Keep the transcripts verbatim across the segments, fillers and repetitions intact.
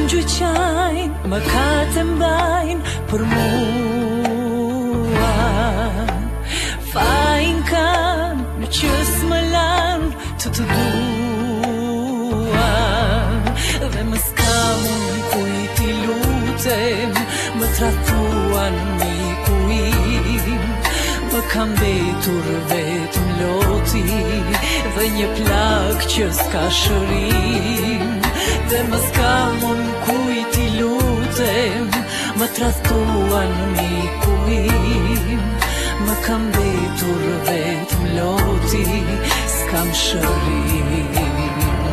Gjyqajnë, më ka të mbajnë për mua. Fajnë kam në që s'më lanë të të dua. Dhe më s'kam unë kuj t'i lutem, më tratuan miku im. Më kam betur vetëm loti dhe një plak që s'ka shërim. Dhe më s'kam unë kuj t'i lutem, më tratuan miku im. Më kam betur vetëm loti, s'kam shërim.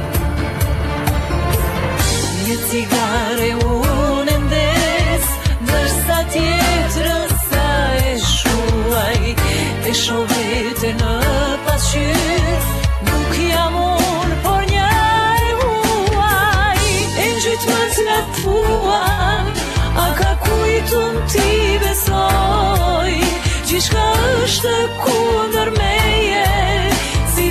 Një cigare unë ndes, ndërsa tjetrën sa e shuaj. E shoh vete në pasqyrë, nuk jam unë, por një e huaj. E ngjyt më t'natuan, a ka kujtun t'i besoj. Gjithçka është kundër meje, si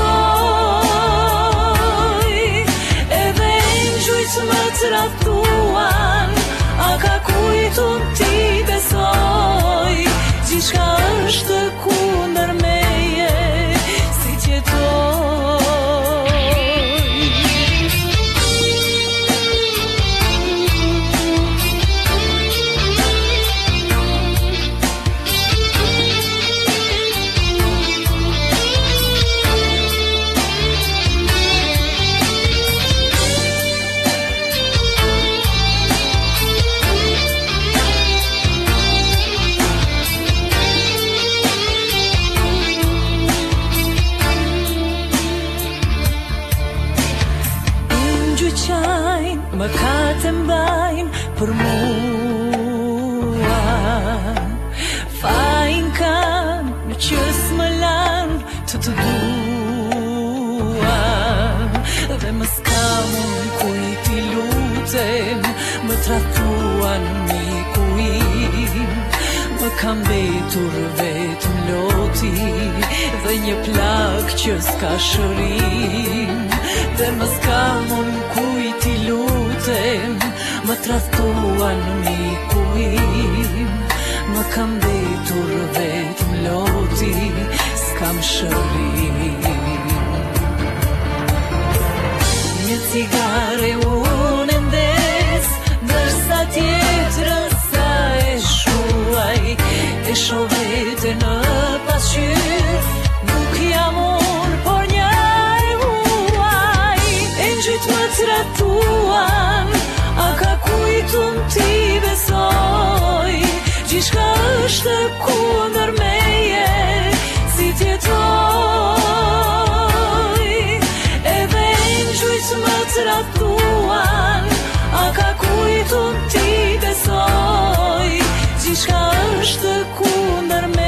tjetoj. Edhe ngjyt më t'natuan, a ka kujtun t'i besoj. Gjithçka është kundër meje, si tjetoj. Më ka të mbajnë për mua. Fajnë kam në që s'më lanë të të dua. Dhe më s'kam unë kuj t'i lutem, më tratuan miku im. Më kam betur vetëm loti dhe një plak që s'ka shërim. Dhe më s'kam unë kuj t'i lutem, më tratuan miku im. Më kam betur vetëm loti, s'kam shërim. Një cigare unë ndes, ndërsa tjetrën sa e shuaj. E shoh vete në pasqyrë, nuk jam unë, por një e huaj. E ngjyt më t'natuan, a ka kujtun t'i besoj. Gjithçka është kundër meje, si tjetoj. Edhe ngjyt më t'natuan, a ka kujtun t'i besoj. Gjithçka është kundër meje.